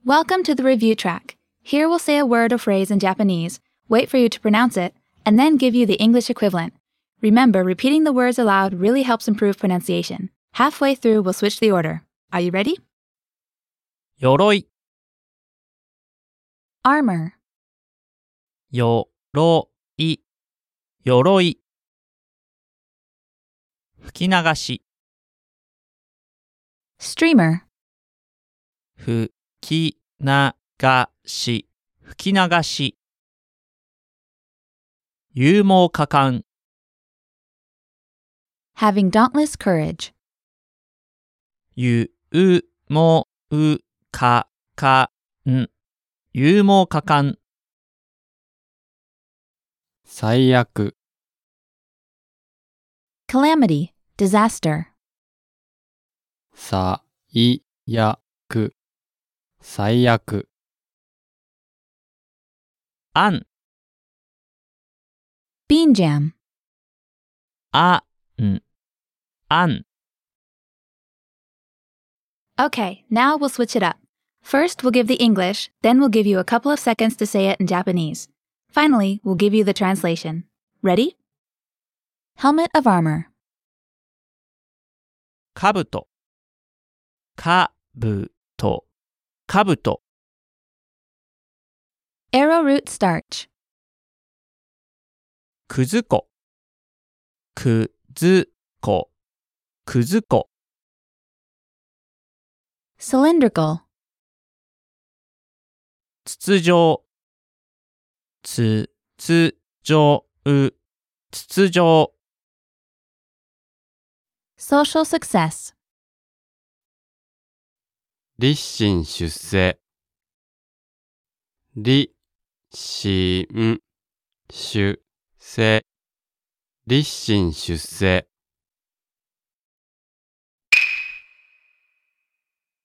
Welcome to the review track. Here we'll say a word or phrase in Japanese, wait for you to pronounce it, and then give you the English equivalent. Remember, repeating the words aloud really helps improve pronunciation. Halfway through, we'll switch the order. Are you ready? 鎧、 Armor, 鎧、鎧。吹き流し、 streamer, 吹き流し、吹き流し。勇猛果敢、 having dauntless courage, 勇猛果敢、勇猛果敢。 最悪、 calamity, disaster, 最悪、最悪。 案、 bean jam. 案、案。 Okay, now we'll switch it up. First, we'll give the English, then we'll give you a couple of seconds to say it in Japanese. Finally, we'll give you the translation. Ready? Helmet of armor, 兜、兜。 arrowroot starch, くず粉、くず粉。 cylindrical, 筒状、筒状。 social success, 立身出世、立身出世、立身出世。